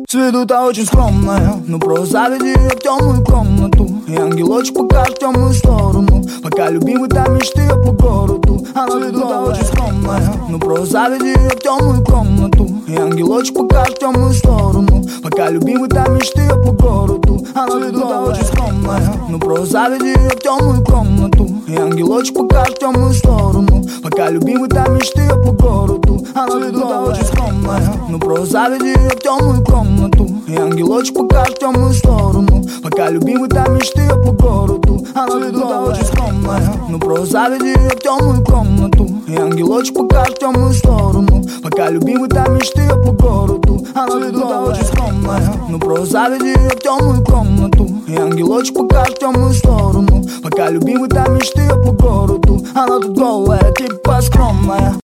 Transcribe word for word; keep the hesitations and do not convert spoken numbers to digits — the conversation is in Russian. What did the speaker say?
С виду-то очень скромная, ну просто заведи ее в темную комнату, и ангелочек покажет в темную сторону, пока любимый там мечты по городу. Она с виду-то очень скромная, ну просто заведи ее в темную комнату, и ангелочек покажет в темную сторону, пока любимый там мечты по городу. Она с виду-то очень скромная, ну просто заведи ее в темную комнату, и ангелочек покажет в темную сторону, пока любимый там мечты по городу. Она с виду-то очень скромная, ну просто заведи ее в темную комнату, и ангелочек покажет в темную сторону, пока любимый там мечты по городу. Она с виду-то очень скромная, ну просто заведи ее в темную комнату, и ангелочек покажет в темную сторону, пока любимый там мечты по городу. Она с виду-то очень скромная, ну просто заведи ее в темную комнату, и ангелочек покажет в темную сторону, пока любимый там мечты по городу. Она тут голая, типа скромная.